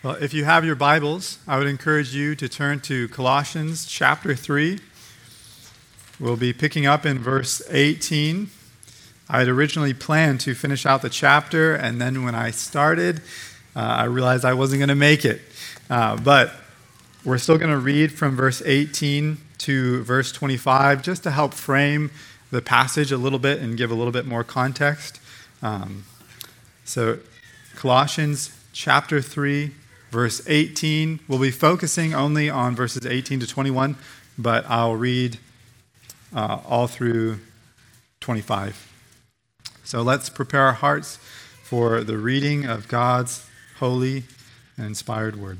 Well, if you have your Bibles, I would encourage you to turn to Colossians chapter 3. We'll be picking up in verse 18. I had originally planned to finish out the chapter, and then when I started, I realized I wasn't going to make it. But we're still going to read from verse 18 to verse 25 just to help frame the passage a little bit and give a little bit more context. So Colossians chapter 3, verse 18. We'll be focusing only on verses 18 to 21, but I'll read all through 25. So let's prepare our hearts for the reading of God's holy and inspired word.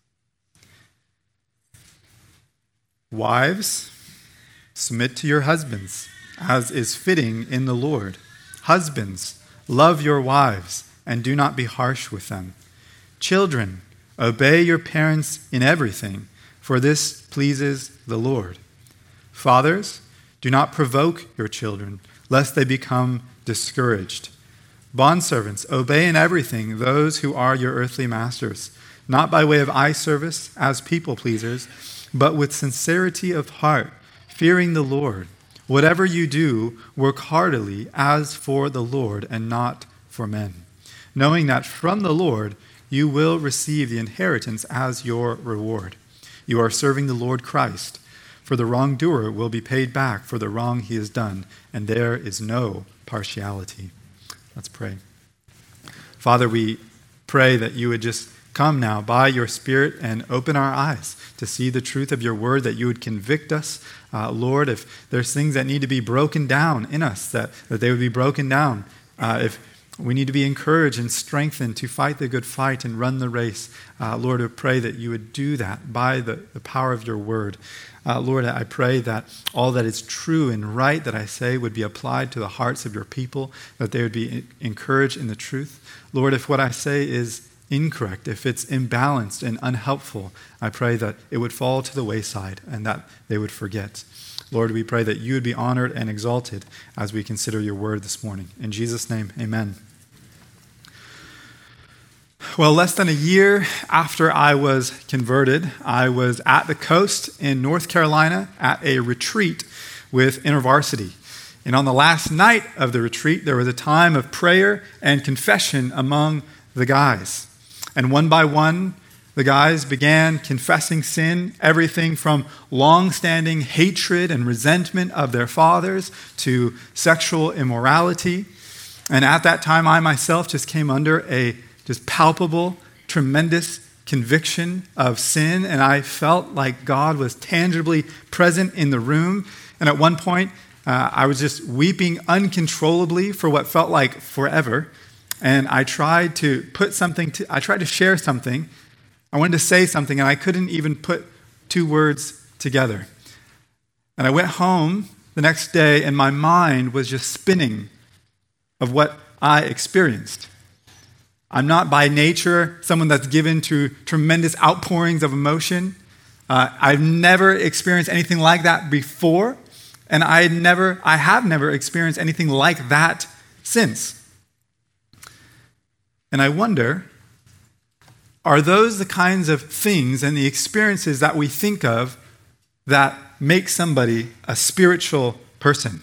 Wives, submit to your husbands, as is fitting in the Lord. Husbands, love your wives, and do not be harsh with them. Children, obey your parents in everything, for this pleases the Lord. Fathers, do not provoke your children, lest they become discouraged. Bondservants, obey in everything those who are your earthly masters, not by way of eye service as people pleasers, but with sincerity of heart, fearing the Lord. Whatever you do, work heartily as for the Lord and not for men, knowing that from the Lord you will receive the inheritance as your reward. You are serving the Lord Christ, for the wrongdoer will be paid back for the wrong he has done, and there is no partiality. Let's pray. Father, we pray that you would just come now by your Spirit and open our eyes to see the truth of your word, that you would convict us. Lord, if there's things that need to be broken down in us, that they would be broken down. If we need to be encouraged and strengthened to fight the good fight and run the race. Lord, I pray that you would do that by the power of your word. Lord, I pray that all that is true and right that I say would be applied to the hearts of your people, that they would be encouraged in the truth. Lord, if what I say is incorrect, if it's imbalanced and unhelpful, I pray that it would fall to the wayside and that they would forget. Lord, we pray that you would be honored and exalted as we consider your word this morning. In Jesus' name, amen. Well, less than a year after I was converted, I was at the coast in North Carolina at a retreat with InterVarsity. And on the last night of the retreat, there was a time of prayer and confession among the guys. And one by one, the guys began confessing sin, everything from long-standing hatred and resentment of their fathers to sexual immorality. And at that time, I myself just came under a just palpable, tremendous conviction of sin, and I felt like God was tangibly present in the room. And at one point, I was just weeping uncontrollably for what felt like forever. And I tried to share something. I wanted to say something, and I couldn't even put two words together. And I went home the next day, and my mind was just spinning of what I experienced. I'm not by nature someone that's given to tremendous outpourings of emotion. I've never experienced anything like that before, and I have never experienced anything like that since. And I wonder, are those the kinds of things and the experiences that we think of that make somebody a spiritual person?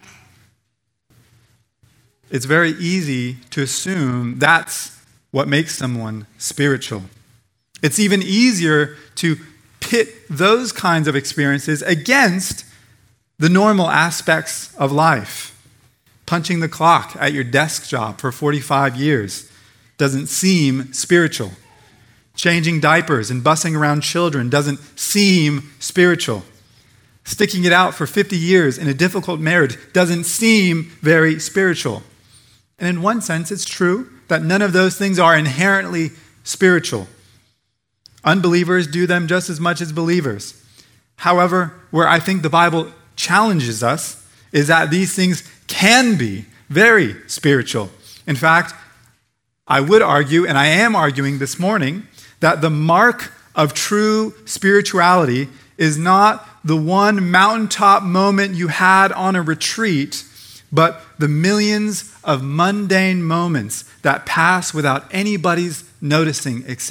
It's very easy to assume that's what makes someone spiritual. It's even easier to pit those kinds of experiences against the normal aspects of life. Punching the clock at your desk job for 45 years doesn't seem spiritual. Changing diapers and bussing around children doesn't seem spiritual. Sticking it out for 50 years in a difficult marriage doesn't seem very spiritual. And in one sense, it's true that none of those things are inherently spiritual. Unbelievers do them just as much as believers. However, where I think the Bible challenges us is that these things can be very spiritual. In fact, I would argue, and I am arguing this morning, that the mark of true spirituality is not the one mountaintop moment you had on a retreat, but the millions of mundane moments that pass without anybody's noticing except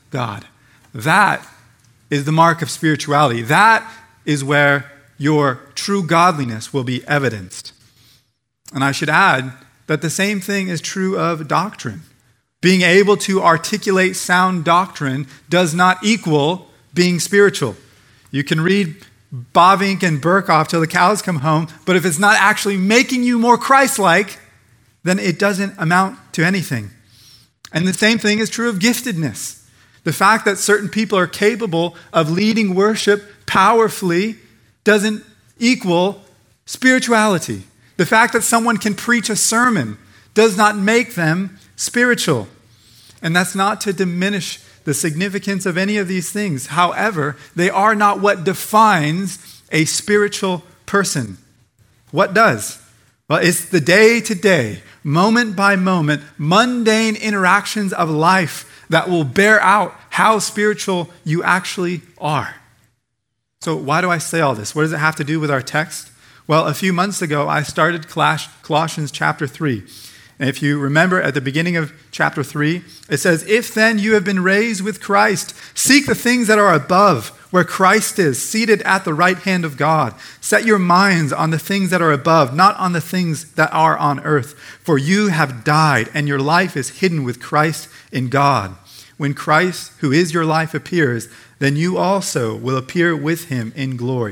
God. That is the mark of spirituality. That is where your true godliness will be evidenced. And I should add that the same thing is true of doctrine. Being able to articulate sound doctrine does not equal being spiritual. You can read Bavinck and Berkhoff till the cows come home, but if it's not actually making you more Christ-like, then it doesn't amount to anything. And the same thing is true of giftedness. The fact that certain people are capable of leading worship powerfully doesn't equal spirituality. The fact that someone can preach a sermon does not make them spiritual. And that's not to diminish the significance of any of these things. However, they are not what defines a spiritual person. What does? Well, it's the day-to-day, moment-by-moment, mundane interactions of life that will bear out how spiritual you actually are. So why do I say all this? What does it have to do with our text? Well, a few months ago, I started Colossians chapter 3. And if you remember at the beginning of chapter 3, it says, "If then you have been raised with Christ, seek the things that are above, where Christ is, seated at the right hand of God. Set your minds on the things that are above, not on the things that are on earth. For you have died, and your life is hidden with Christ in God. When Christ, who is your life, appears, then you also will appear with him in glory."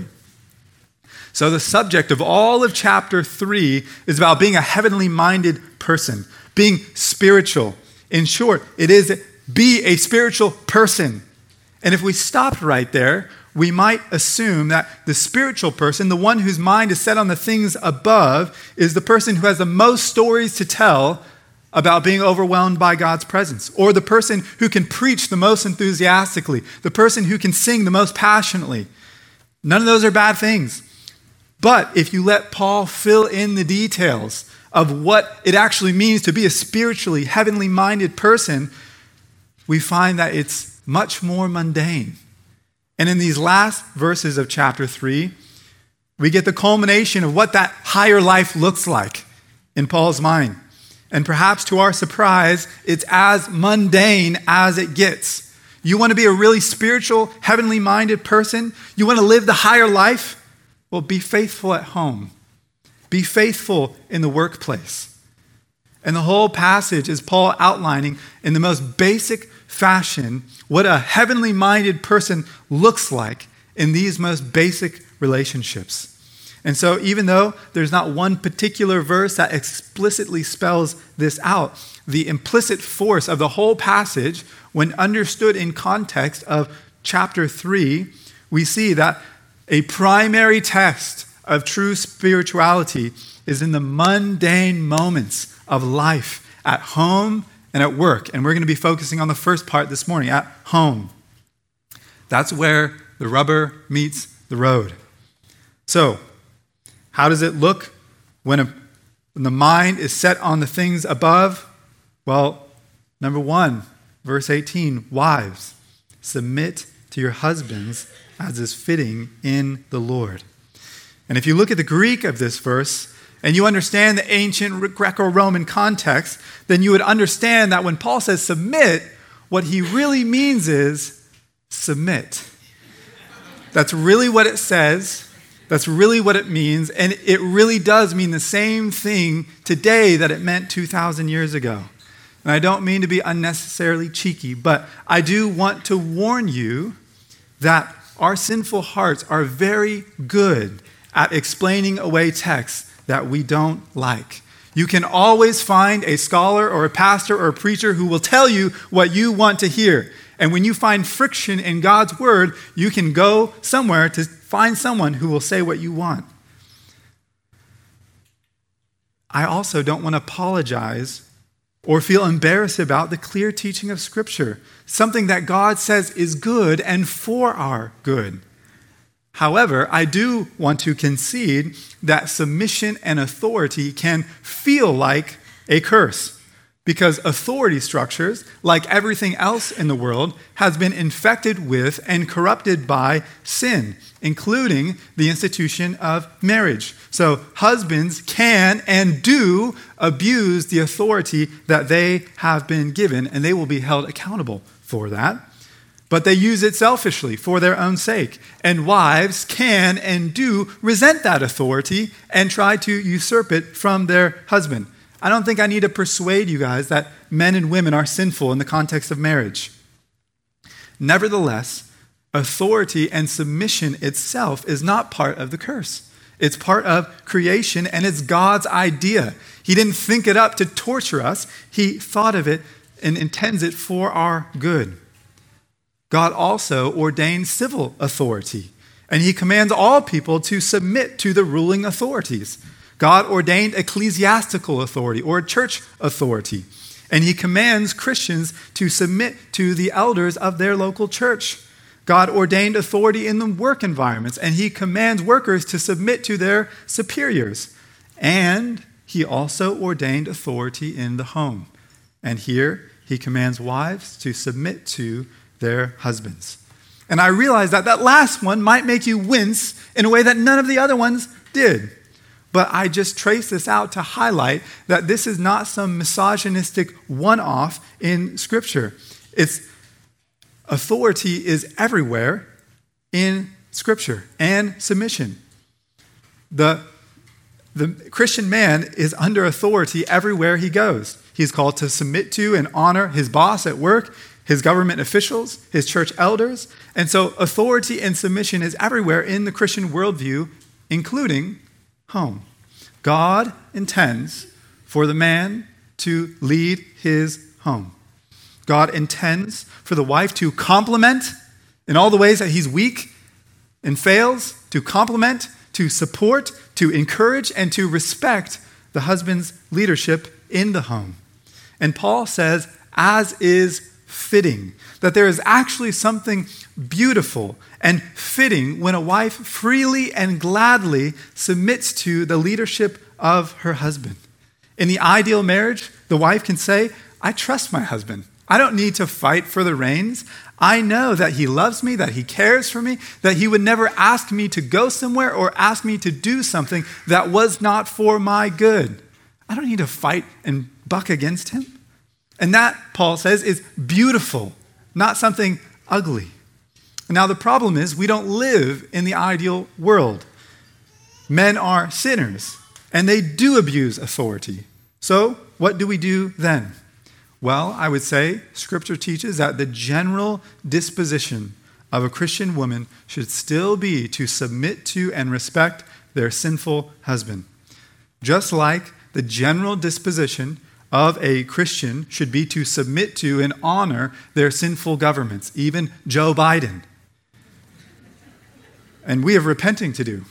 So the subject of all of chapter 3 is about being a heavenly minded person, being spiritual. In short, it is be a spiritual person. And if we stopped right there, we might assume that the spiritual person, the one whose mind is set on the things above, is the person who has the most stories to tell about being overwhelmed by God's presence, or the person who can preach the most enthusiastically, the person who can sing the most passionately. None of those are bad things. But if you let Paul fill in the details of what it actually means to be a spiritually, heavenly minded person, we find that it's much more mundane. And in these last verses of chapter 3, we get the culmination of what that higher life looks like in Paul's mind. And perhaps to our surprise, it's as mundane as it gets. You want to be a really spiritual, heavenly minded person? You want to live the higher life? Well, be faithful at home. Be faithful in the workplace. And the whole passage is Paul outlining in the most basic fashion what a heavenly minded person looks like in these most basic relationships. And so even though there's not one particular verse that explicitly spells this out, the implicit force of the whole passage, when understood in context of chapter 3, we see that a primary test of true spirituality is in the mundane moments of life at home and at work. And we're going to be focusing on the first part this morning, at home. That's where the rubber meets the road. So, how does it look when the mind is set on the things above? Well, number 1, verse 18, wives, submit to your husbands as is fitting in the Lord. And if you look at the Greek of this verse, and you understand the ancient Greco-Roman context, then you would understand that when Paul says submit, what he really means is submit. That's really what it says. That's really what it means. And it really does mean the same thing today that it meant 2,000 years ago. And I don't mean to be unnecessarily cheeky, but I do want to warn you that our sinful hearts are very good at explaining away texts that we don't like. You can always find a scholar or a pastor or a preacher who will tell you what you want to hear. And when you find friction in God's word, you can go somewhere to find someone who will say what you want. I also don't want to apologize or feel embarrassed about the clear teaching of Scripture, something that God says is good and for our good. However, I do want to concede that submission and authority can feel like a curse, because authority structures, like everything else in the world, has been infected with and corrupted by sin, including the institution of marriage. So husbands can and do abuse the authority that they have been given, and they will be held accountable for that. but they use it selfishly for their own sake. And wives can and do resent that authority and try to usurp it from their husband. I don't think I need to persuade you guys that men and women are sinful in the context of marriage. Nevertheless, authority and submission itself is not part of the curse. It's part of creation, and it's God's idea. He didn't think it up to torture us. He thought of it and intends it for our good. God also ordained civil authority, and he commands all people to submit to the ruling authorities. God ordained ecclesiastical authority or church authority, and he commands Christians to submit to the elders of their local church. God ordained authority in the work environments, and he commands workers to submit to their superiors. And he also ordained authority in the home. And here he commands wives to submit to their husbands. And I realize that that last one might make you wince in a way that none of the other ones did. But I just trace this out to highlight that this is not some misogynistic one-off in Scripture. Authority is everywhere in Scripture and submission. The Christian man is under authority everywhere he goes. He's called to submit to and honor his boss at work, his government officials, his church elders. And so authority and submission is everywhere in the Christian worldview, including home. God intends for the man to lead his home. God intends for the wife to complement in all the ways that he's weak and fails, to complement, to support, to encourage, and to respect the husband's leadership in the home. And Paul says, as is fitting, that there is actually something beautiful and fitting when a wife freely and gladly submits to the leadership of her husband. In the ideal marriage, the wife can say, I trust my husband. I don't need to fight for the reins. I know that he loves me, that he cares for me, that he would never ask me to go somewhere or ask me to do something that was not for my good. I don't need to fight and buck against him. And that, Paul says, is beautiful, not something ugly. Now, the problem is we don't live in the ideal world. Men are sinners, and they do abuse authority. So, what do we do then? Well, I would say Scripture teaches that the general disposition of a Christian woman should still be to submit to and respect their sinful husband. Just like the general disposition of a Christian should be to submit to and honor their sinful governments, even Joe Biden. And we have repenting to do.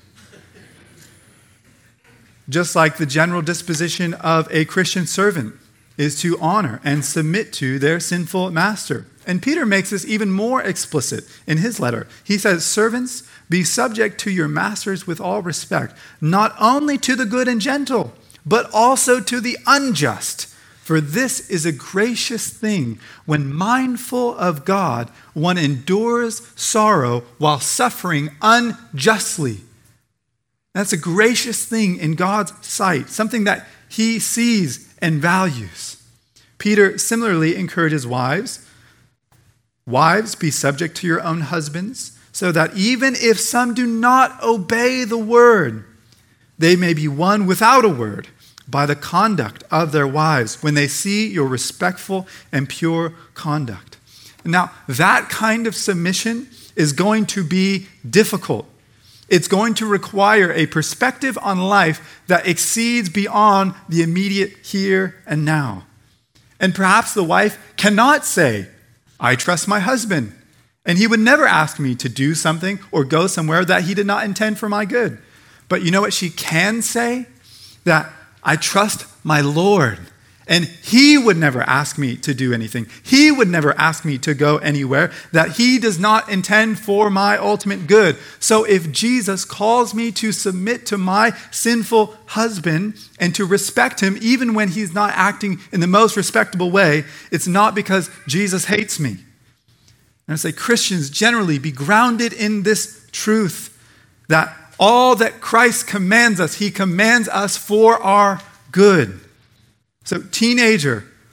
Just like the general disposition of a Christian servant is to honor and submit to their sinful master. And Peter makes this even more explicit in his letter. He says, servants, be subject to your masters with all respect, not only to the good and gentle, but also to the unjust. For this is a gracious thing. When mindful of God, one endures sorrow while suffering unjustly. That's a gracious thing in God's sight, something that he sees and values. Peter similarly encourages wives. Wives, be subject to your own husbands, so that even if some do not obey the word, they may be won without a word by the conduct of their wives when they see your respectful and pure conduct. Now, that kind of submission is going to be difficult. It's going to require a perspective on life that exceeds beyond the immediate here and now. And perhaps the wife cannot say, I trust my husband, and he would never ask me to do something or go somewhere that he did not intend for my good. But you know what she can say? That I trust my Lord, and he would never ask me to do anything. He would never ask me to go anywhere that he does not intend for my ultimate good. So if Jesus calls me to submit to my sinful husband and to respect him even when he's not acting in the most respectable way, it's not because Jesus hates me. And I say Christians generally be grounded in this truth that all that Christ commands us, he commands us for our good. So teenager,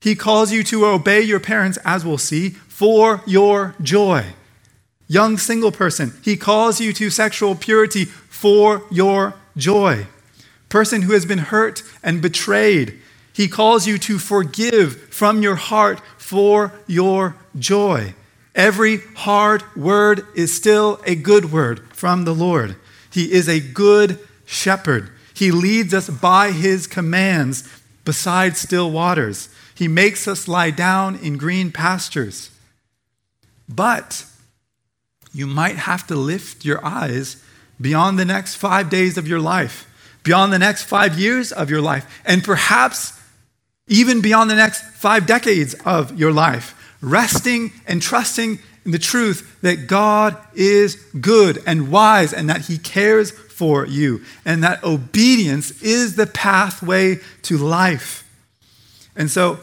He calls you to obey your parents, as we'll see, for your joy. Young single person, he calls you to sexual purity for your joy. Person who has been hurt and betrayed, he calls you to forgive from your heart for your joy. Every hard word is still a good word from the Lord. He is a good shepherd. He leads us by his commands beside still waters. He makes us lie down in green pastures. But you might have to lift your eyes beyond the next 5 days of your life, beyond the next 5 years of your life, and perhaps even beyond the next 5 decades of your life, resting and trusting in the truth that God is good and wise and that he cares for you, and that obedience is the pathway to life. And so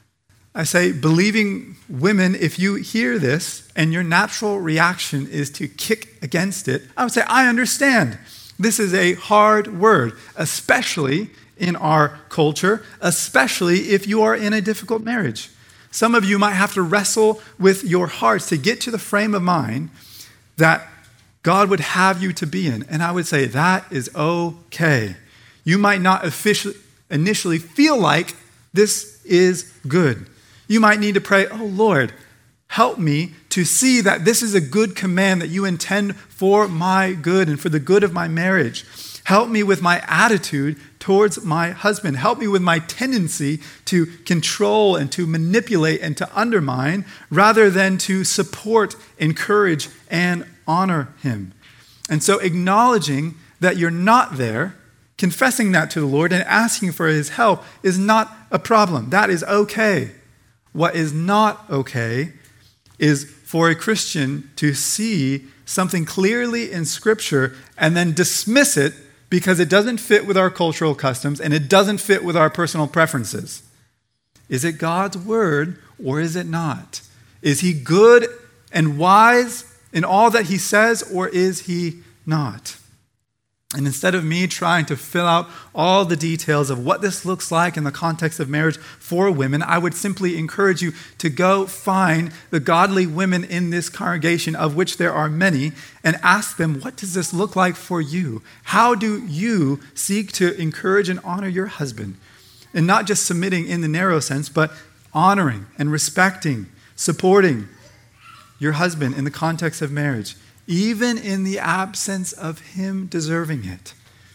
I say, believing women, if you hear this and your natural reaction is to kick against it, I would say, I understand. This is a hard word, especially in our culture, especially if you are in a difficult marriage. Some of you might have to wrestle with your hearts to get to the frame of mind that God would have you to be in. And I would say that is okay. You might not initially feel like this is good. You might need to pray, oh Lord, help me to see that this is a good command that you intend for my good and for the good of my marriage. Help me with my attitude towards my husband. Help me with my tendency to control and to manipulate and to undermine rather than to support, encourage, and honor him. And so acknowledging that you're not there, confessing that to the Lord and asking for his help is not a problem. That is okay. What is not okay is for a Christian to see something clearly in Scripture and then dismiss it because it doesn't fit with our cultural customs and it doesn't fit with our personal preferences. Is it God's word or is it not? Is he good and wise in all that he says, or is he not? And instead of me trying to fill out all the details of what this looks like in the context of marriage for women, I would simply encourage you to go find the godly women in this congregation, of which there are many, and ask them, what does this look like for you? How do you seek to encourage and honor your husband? And not just submitting in the narrow sense, but honoring and respecting, supporting your husband in the context of marriage, even in the absence of him deserving it.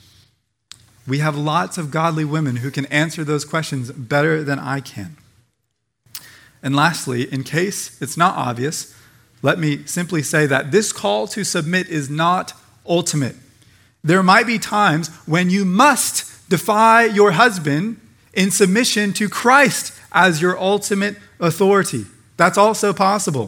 We have lots of godly women who can answer those questions better than I can. And lastly, in case it's not obvious, let me simply say that this call to submit is not ultimate. There might be times when you must defy your husband in submission to Christ as your ultimate authority. That's also possible.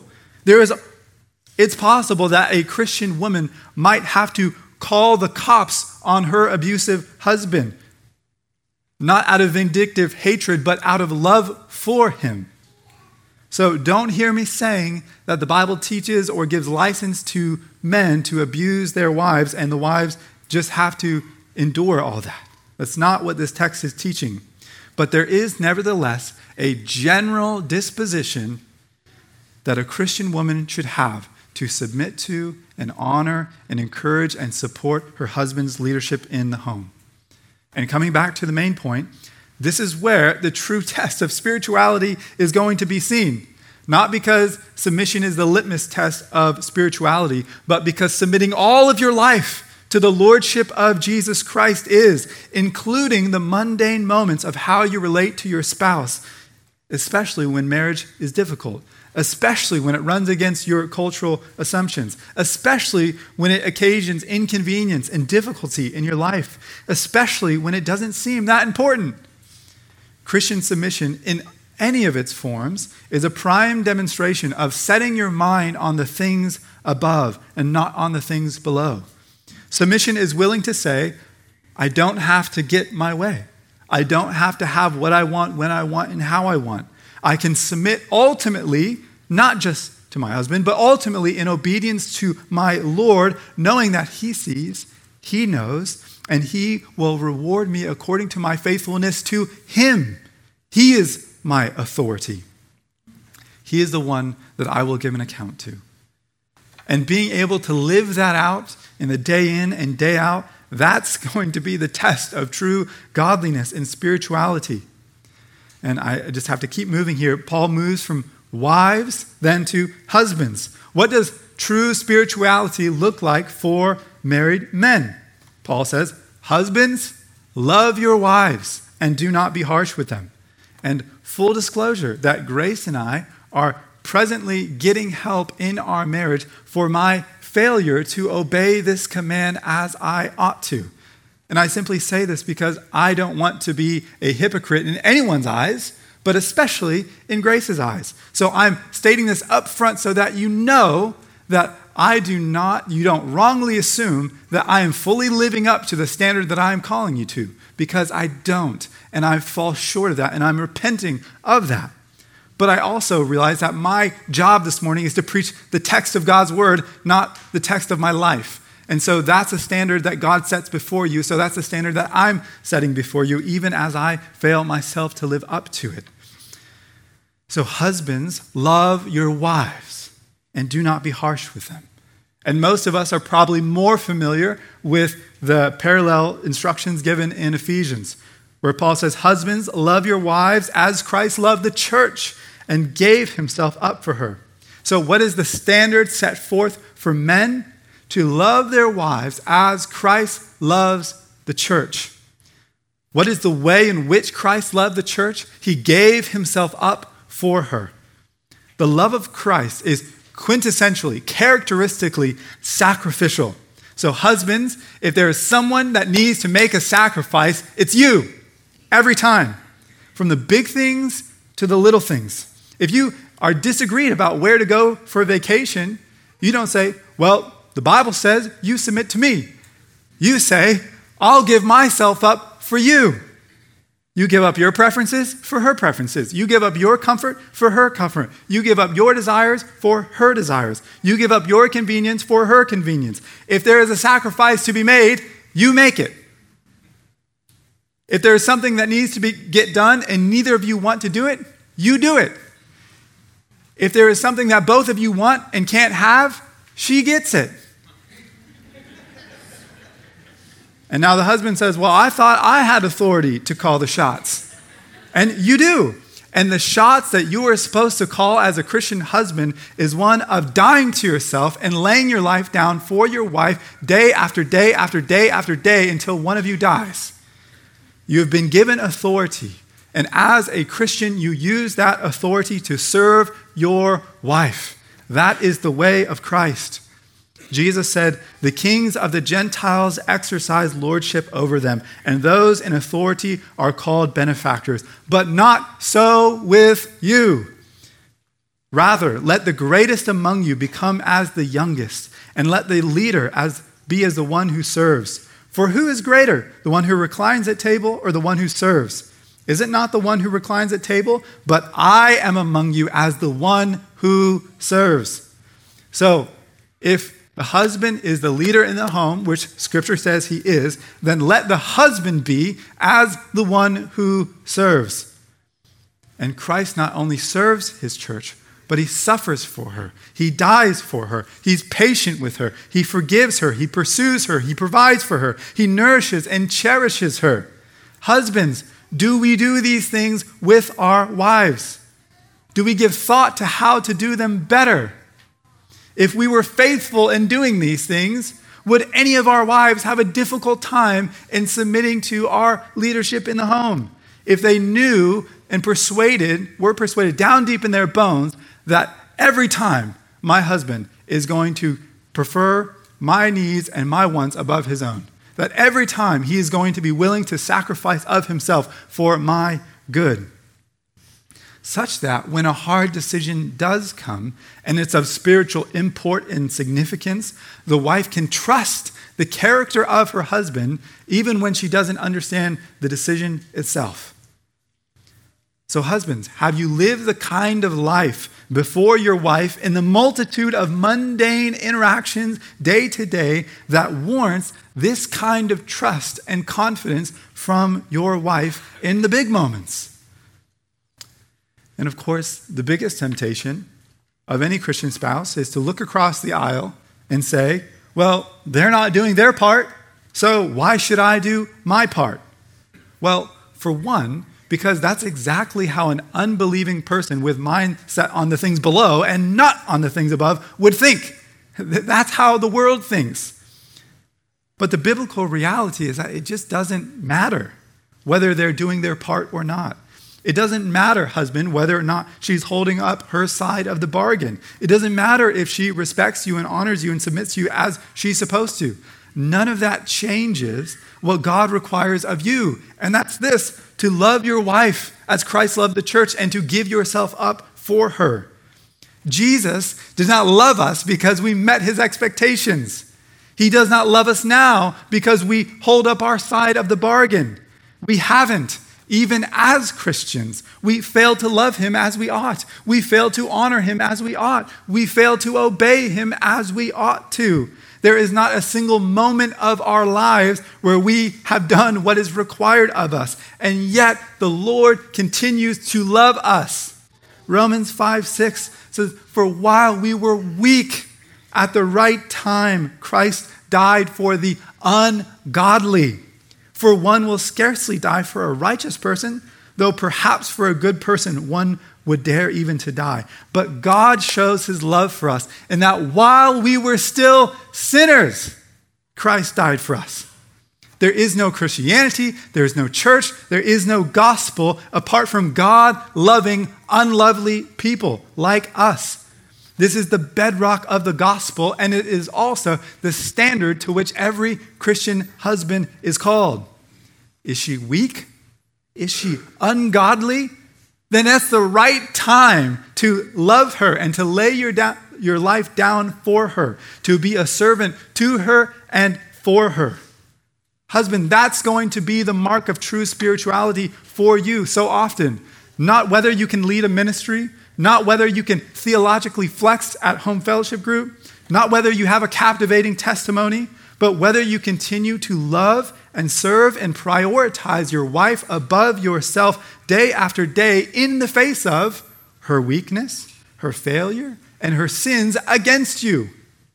It's possible that a Christian woman might have to call the cops on her abusive husband, not out of vindictive hatred, but out of love for him. So don't hear me saying that the Bible teaches or gives license to men to abuse their wives and the wives just have to endure all that. That's not what this text is teaching. But there is nevertheless a general disposition that a Christian woman should have to submit to and honor and encourage and support her husband's leadership in the home. And coming back to the main point, this is where the true test of spirituality is going to be seen. Not because submission is the litmus test of spirituality, but because submitting all of your life to the lordship of Jesus Christ is, including the mundane moments of how you relate to your spouse, especially when marriage is difficult, especially when it runs against your cultural assumptions, especially when it occasions inconvenience and difficulty in your life, especially when it doesn't seem that important. Christian submission in any of its forms is a prime demonstration of setting your mind on the things above and not on the things below. Submission is willing to say, I don't have to get my way. I don't have to have what I want, when I want, and how I want. I can submit ultimately, not just to my husband, but ultimately in obedience to my Lord, knowing that he sees, he knows, and he will reward me according to my faithfulness to him. He is my authority. He is the one that I will give an account to. And being able to live that out in the day in and day out, that's going to be the test of true godliness and spirituality. And I just have to keep moving here. Paul moves from wives then to husbands. What does true spirituality look like for married men? Paul says, husbands, love your wives and do not be harsh with them. And full disclosure that Grace and I are presently getting help in our marriage for my failure to obey this command as I ought to. And I simply say this because I don't want to be a hypocrite in anyone's eyes, but especially in Grace's eyes. So I'm stating this up front so that you know that you don't wrongly assume that I am fully living up to the standard that I am calling you to, because I don't, and I fall short of that, and I'm repenting of that. But I also realize that my job this morning is to preach the text of God's word, not the text of my life. And so that's a standard that God sets before you. So that's a standard that I'm setting before you, even as I fail myself to live up to it. So husbands, love your wives and do not be harsh with them. And most of us are probably more familiar with the parallel instructions given in Ephesians, where Paul says, husbands, love your wives as Christ loved the church and gave himself up for her. So what is the standard set forth for men? To love their wives as Christ loves the church. What is the way in which Christ loved the church? He gave himself up for her. The love of Christ is quintessentially, characteristically sacrificial. So husbands, if there is someone that needs to make a sacrifice, it's you. Every time. From the big things to the little things. If you are disagreed about where to go for a vacation, you don't say, well, the Bible says you submit to me. You say, I'll give myself up for you. You give up your preferences for her preferences. You give up your comfort for her comfort. You give up your desires for her desires. You give up your convenience for her convenience. If there is a sacrifice to be made, you make it. If there is something that needs to get done and neither of you want to do it, you do it. If there is something that both of you want and can't have, she gets it. And now the husband says, well, I thought I had authority to call the shots. And you do. And the shots that you are supposed to call as a Christian husband is one of dying to yourself and laying your life down for your wife day after day after day after day until one of you dies. You have been given authority. And as a Christian, you use that authority to serve your wife. That is the way of Christ. Jesus said, the kings of the Gentiles exercise lordship over them, and those in authority are called benefactors. But not so with you. Rather, let the greatest among you become as the youngest, and let the leader be as the one who serves. For who is greater, the one who reclines at table or the one who serves? Is it not the one who reclines at table? But I am among you as the one who serves. So, if the husband is the leader in the home, which Scripture says he is, then let the husband be as the one who serves. And Christ not only serves his church, but he suffers for her. He dies for her. He's patient with her. He forgives her. He pursues her. He provides for her. He nourishes and cherishes her. Husbands, do we do these things with our wives? Do we give thought to how to do them better? If we were faithful in doing these things, would any of our wives have a difficult time in submitting to our leadership in the home? If they knew and were persuaded down deep in their bones that every time my husband is going to prefer my needs and my wants above his own, that every time he is going to be willing to sacrifice of himself for my good, such that when a hard decision does come, and it's of spiritual import and significance, the wife can trust the character of her husband even when she doesn't understand the decision itself. So husbands, have you lived the kind of life before your wife in the multitude of mundane interactions day to day that warrants this kind of trust and confidence from your wife in the big moments? And of course, the biggest temptation of any Christian spouse is to look across the aisle and say, well, they're not doing their part, so why should I do my part? Well, for one, because that's exactly how an unbelieving person with mind set on the things below and not on the things above would think. That's how the world thinks. But the biblical reality is that it just doesn't matter whether they're doing their part or not. It doesn't matter, husband, whether or not she's holding up her side of the bargain. It doesn't matter if she respects you and honors you and submits to you as she's supposed to. None of that changes what God requires of you. And that's this, to love your wife as Christ loved the church and to give yourself up for her. Jesus does not love us because we met his expectations. He does not love us now because we hold up our side of the bargain. We haven't. Even as Christians, we fail to love him as we ought. We fail to honor him as we ought. We fail to obey him as we ought to. There is not a single moment of our lives where we have done what is required of us. And yet the Lord continues to love us. Romans 5:6 says, for while we were weak, at the right time, Christ died for the ungodly. For one will scarcely die for a righteous person, though perhaps for a good person one would dare even to die. But God shows his love for us in that while we were still sinners, Christ died for us. There is no Christianity, there is no church, there is no gospel apart from God loving unlovely people like us. This is the bedrock of the gospel, and it is also the standard to which every Christian husband is called. Is she weak? Is she ungodly? Then that's the right time to love her and to lay your life down for her, to be a servant to her and for her. Husband, that's going to be the mark of true spirituality for you so often. Not whether you can lead a ministry, not whether you can theologically flex at home fellowship group, not whether you have a captivating testimony, but whether you continue to love and serve and prioritize your wife above yourself day after day in the face of her weakness, her failure, and her sins against you.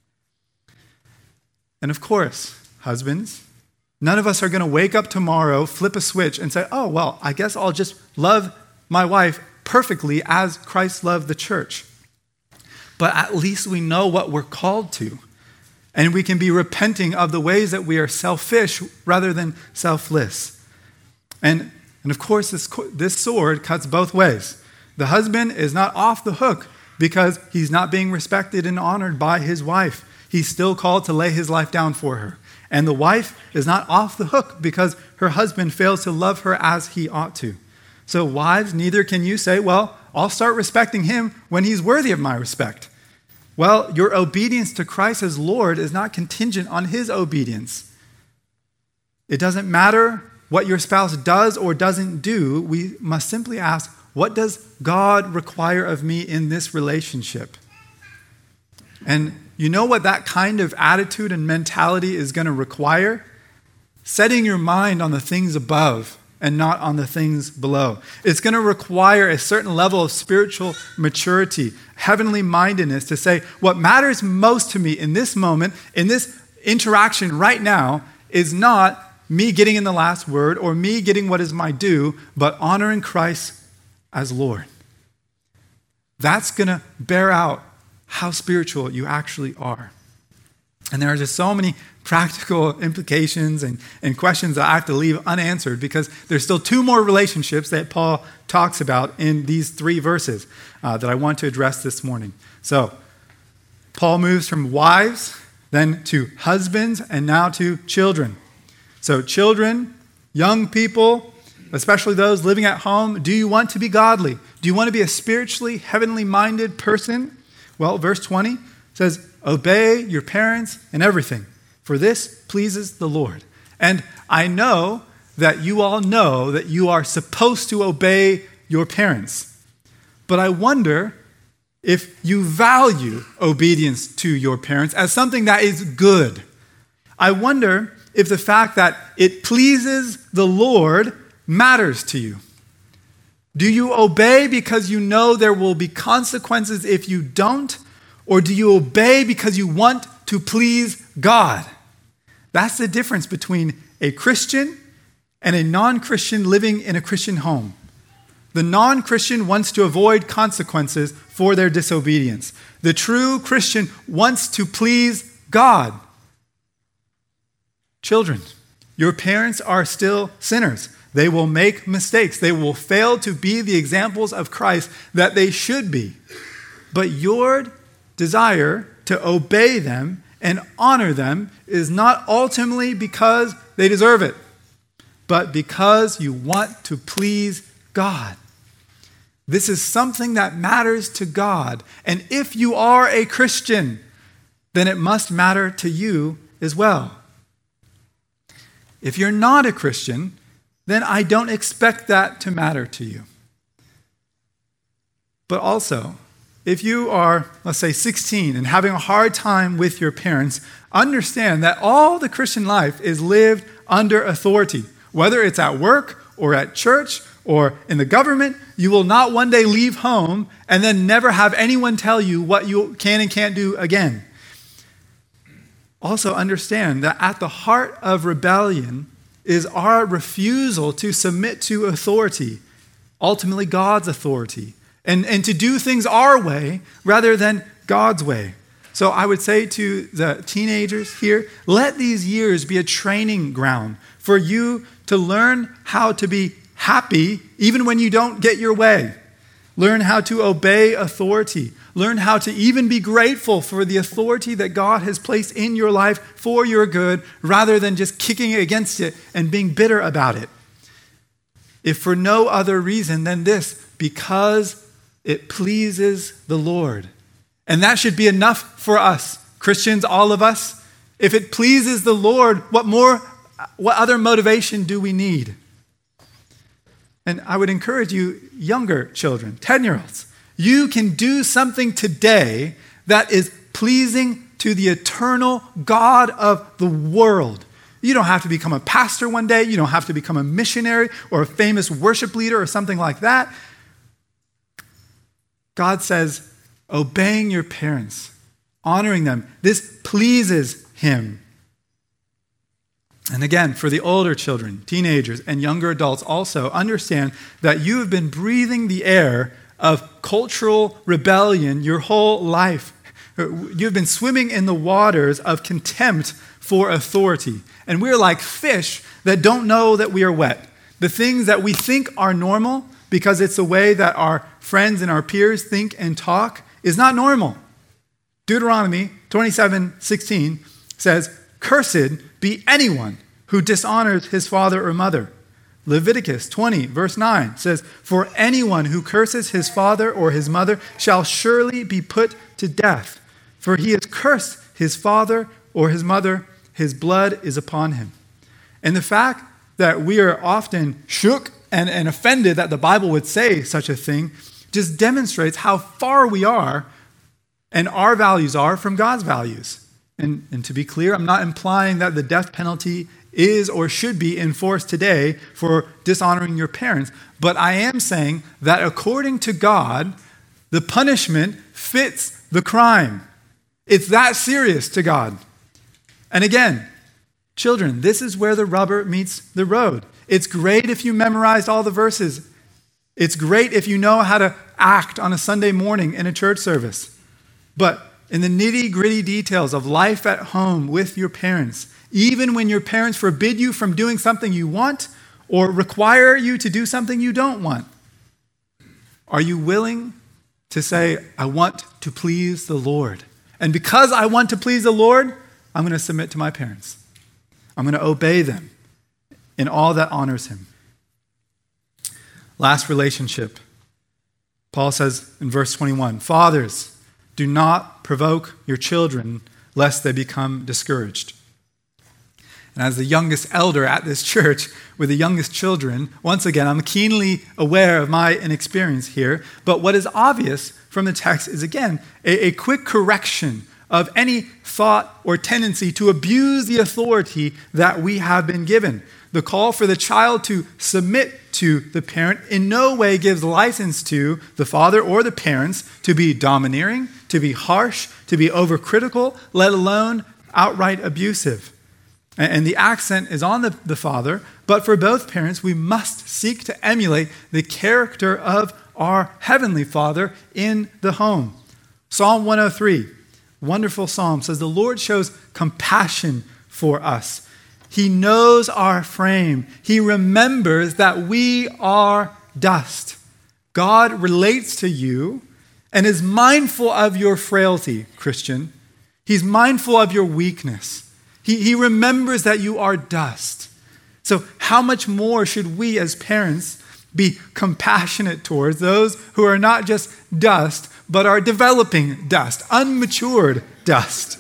And of course, husbands, none of us are going to wake up tomorrow, flip a switch, and say, oh, well, I guess I'll just love my wife perfectly as Christ loved the church. But at least we know what we're called to. And we can be repenting of the ways that we are selfish rather than selfless. And of course, this sword cuts both ways. The husband is not off the hook because he's not being respected and honored by his wife. He's still called to lay his life down for her. And the wife is not off the hook because her husband fails to love her as he ought to. So wives, neither can you say, well, I'll start respecting him when he's worthy of my respect. Well, your obedience to Christ as Lord is not contingent on his obedience. It doesn't matter what your spouse does or doesn't do. We must simply ask, what does God require of me in this relationship? And you know what that kind of attitude and mentality is going to require? Setting your mind on the things above and not on the things below. It's going to require a certain level of spiritual maturity, heavenly mindedness to say, what matters most to me in this moment, in this interaction right now, is not me getting in the last word or me getting what is my due, but honoring Christ as Lord. That's going to bear out how spiritual you actually are. And there are just so many practical implications and questions that I have to leave unanswered because there's still two more relationships that Paul talks about in these 3 verses that I want to address this morning. So, Paul moves from wives, then to husbands, and now to children. So, children, young people, especially those living at home, do you want to be godly? Do you want to be a spiritually, heavenly minded person? Well, verse 20 says, obey your parents in everything, for this pleases the Lord. And I know that you all know that you are supposed to obey your parents. But I wonder if you value obedience to your parents as something that is good. I wonder if the fact that it pleases the Lord matters to you. Do you obey because you know there will be consequences if you don't? Or do you obey because you want to please God? That's the difference between a Christian and a non-Christian living in a Christian home. The non-Christian wants to avoid consequences for their disobedience. The true Christian wants to please God. Children, your parents are still sinners. They will make mistakes. They will fail to be the examples of Christ that they should be. But your desire to obey them and honor them is not ultimately because they deserve it, but because you want to please God. This is something that matters to God. And if you are a Christian, then it must matter to you as well. If you're not a Christian, then I don't expect that to matter to you. But also, if you are, let's say, 16 and having a hard time with your parents, understand that all the Christian life is lived under authority. Whether it's at work or at church or in the government, you will not one day leave home and then never have anyone tell you what you can and can't do again. Also understand that at the heart of rebellion is our refusal to submit to authority, ultimately God's authority, and to do things our way rather than God's way. So I would say to the teenagers here, let these years be a training ground for you to learn how to be happy even when you don't get your way. Learn how to obey authority. Learn how to even be grateful for the authority that God has placed in your life for your good, rather than just kicking against it and being bitter about it. If for no other reason than this, because it pleases the Lord. And that should be enough for us, Christians, all of us. If it pleases the Lord, what other motivation do we need? And I would encourage you, younger children, 10-year-olds, you can do something today that is pleasing to the eternal God of the world. You don't have to become a pastor one day. You don't have to become a missionary or a famous worship leader or something like that. God says, obeying your parents, honoring them, this pleases him. And again, for the older children, teenagers, and younger adults also, understand that you have been breathing the air of cultural rebellion your whole life. You've been swimming in the waters of contempt for authority. And we're like fish that don't know that we are wet. The things that we think are normal because it's the way that our friends and our peers think and talk is not normal. Deuteronomy 27:16 says, "Cursed be anyone who dishonors his father or mother." Leviticus 20, verse 9 says, "For anyone who curses his father or his mother shall surely be put to death. For he has cursed his father or his mother, his blood is upon him." And the fact that we are often shook and offended that the Bible would say such a thing just demonstrates how far we are and our values are from God's values. And to be clear, I'm not implying that the death penalty is or should be enforced today for dishonoring your parents. But I am saying that according to God, the punishment fits the crime. It's that serious to God. And again, children, this is where the rubber meets the road. It's great if you memorized all the verses. It's great if you know how to act on a Sunday morning in a church service. But in the nitty-gritty details of life at home with your parents, even when your parents forbid you from doing something you want or require you to do something you don't want, are you willing to say, I want to please the Lord? And because I want to please the Lord, I'm going to submit to my parents. I'm going to obey them in all that honors him. Last relationship. Paul says in verse 21, "Fathers, do not provoke your children lest they become discouraged." And as the youngest elder at this church with the youngest children, once again, I'm keenly aware of my inexperience here. But what is obvious from the text is, again, a quick correction of any thought or tendency to abuse the authority that we have been given. The call for the child to submit to the parent in no way gives license to the father or the parents to be domineering, to be harsh, to be overcritical, let alone outright abusive. And the accent is on the father, but for both parents, we must seek to emulate the character of our Heavenly Father in the home. Psalm 103, wonderful psalm, says, "The Lord shows compassion for us. He knows our frame. He remembers that we are dust." God relates to you and is mindful of your frailty, Christian. He's mindful of your weakness. He remembers that you are dust. So how much more should we as parents be compassionate towards those who are not just dust, but are developing dust, unmatured dust?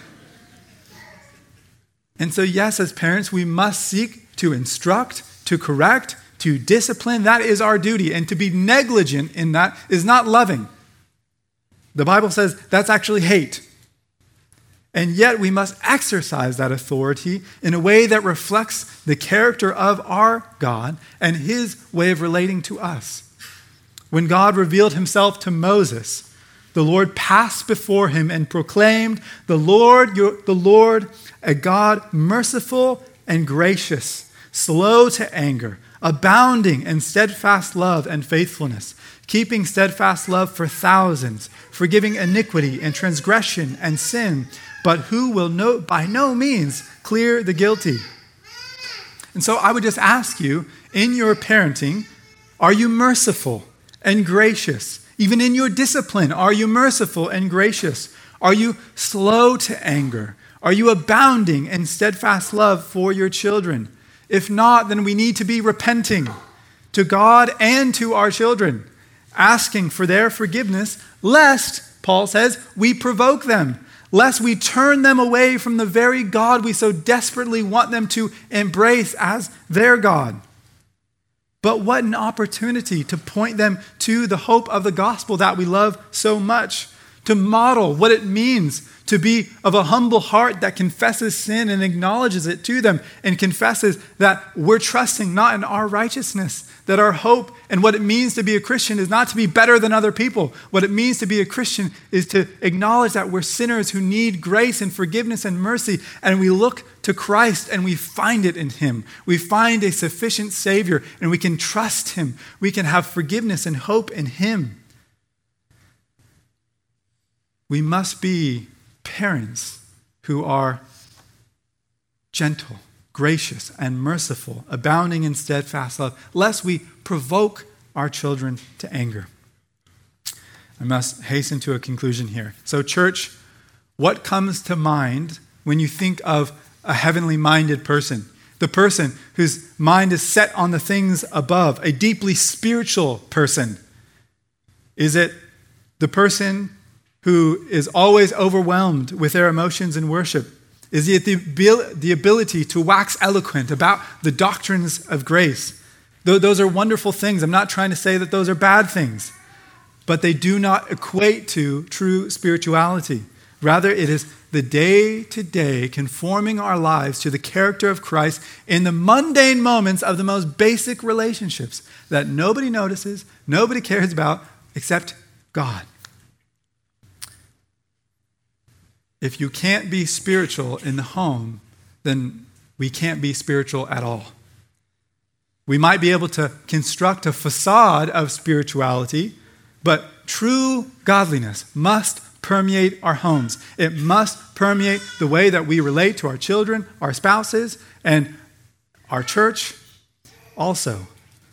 And so yes, as parents, we must seek to instruct, to correct, to discipline. That is our duty. And to be negligent in that is not loving. The Bible says that's actually hate. And yet we must exercise that authority in a way that reflects the character of our God and his way of relating to us. When God revealed himself to Moses, the Lord passed before him and proclaimed, the Lord, a God merciful and gracious, slow to anger, abounding in steadfast love and faithfulness, keeping steadfast love for thousands, forgiving iniquity and transgression and sin, but who will by no means clear the guilty. And so I would just ask you, in your parenting, are you merciful and gracious? Even in your discipline, are you merciful and gracious? Are you slow to anger? Are you abounding in steadfast love for your children? If not, then we need to be repenting to God and to our children, asking for their forgiveness, lest, Paul says, we provoke them, lest we turn them away from the very God we so desperately want them to embrace as their God. But what an opportunity to point them to the hope of the gospel that we love so much, to model what it means to be of a humble heart that confesses sin and acknowledges it to them and confesses that we're trusting not in our righteousness, that our hope and what it means to be a Christian is not to be better than other people. What it means to be a Christian is to acknowledge that we're sinners who need grace and forgiveness and mercy, and we look to Christ and we find it in him. We find a sufficient Savior and we can trust him. We can have forgiveness and hope in him. We must be parents who are gentle, gracious, and merciful, abounding in steadfast love, lest we provoke our children to anger. I must hasten to a conclusion here. So, church, what comes to mind when you think of a heavenly minded person? The person whose mind is set on the things above, a deeply spiritual person. Is it the person who is always overwhelmed with their emotions in worship? Is it the ability to wax eloquent about the doctrines of grace? Those are wonderful things. I'm not trying to say that those are bad things, but they do not equate to true spirituality. Rather, it is the day-to-day conforming our lives to the character of Christ in the mundane moments of the most basic relationships that nobody notices, nobody cares about, except God. If you can't be spiritual in the home, then we can't be spiritual at all. We might be able to construct a facade of spirituality, but true godliness must permeate our homes. It must permeate the way that we relate to our children, our spouses, and our church also.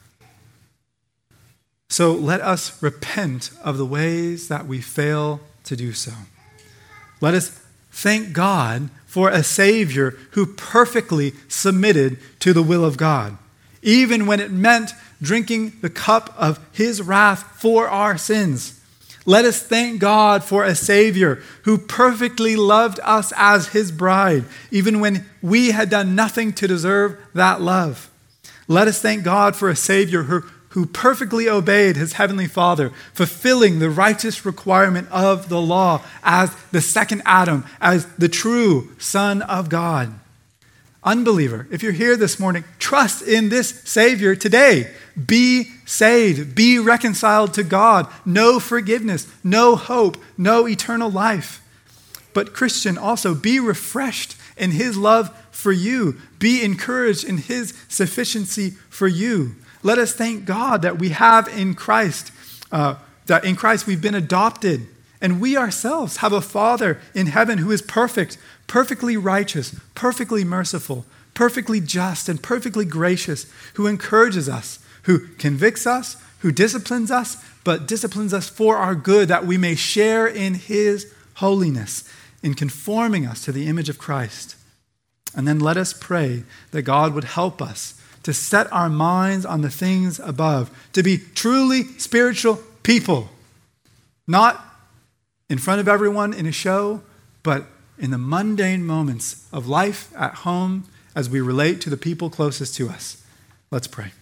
So let us repent of the ways that we fail to do so. Let us thank God for a Savior who perfectly submitted to the will of God, even when it meant drinking the cup of his wrath for our sins. Let us thank God for a Savior who perfectly loved us as his bride, even when we had done nothing to deserve that love. Let us thank God for a Savior who perfectly obeyed his heavenly Father, fulfilling the righteous requirement of the law as the second Adam, as the true Son of God. Unbeliever, if you're here this morning, trust in this Savior today. Be saved. Be reconciled to God. No forgiveness, no hope, no eternal life. But Christian, also be refreshed in his love for you. Be encouraged in his sufficiency for you. Let us thank God that we have in Christ, that in Christ we've been adopted. And we ourselves have a Father in heaven who is perfect, perfectly righteous, perfectly merciful, perfectly just, and perfectly gracious, who encourages us, who convicts us, who disciplines us, but disciplines us for our good, that we may share in his holiness, in conforming us to the image of Christ. And then let us pray that God would help us to set our minds on the things above, to be truly spiritual people, not in front of everyone in a show, but in the mundane moments of life at home as we relate to the people closest to us. Let's pray.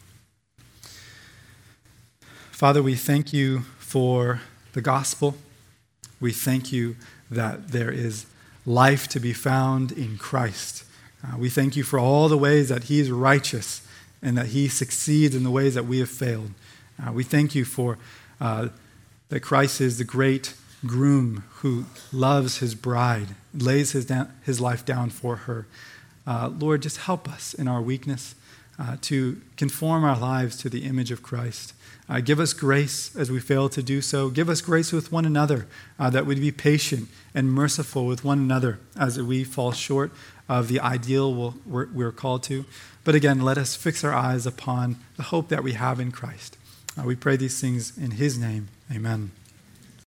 Father, we thank you for the gospel. We thank you that there is life to be found in Christ. We thank you for all the ways that he is righteous and that he succeeds in the ways that we have failed. We thank you for that Christ is the great groom who loves his bride, lays his life down for her. Lord, just help us in our weakness to conform our lives to the image of Christ. Give us grace as we fail to do so. Give us grace with one another, that we'd be patient and merciful with one another as we fall short of the ideal we're called to. But again, let us fix our eyes upon the hope that we have in Christ. We pray these things in his name. Amen.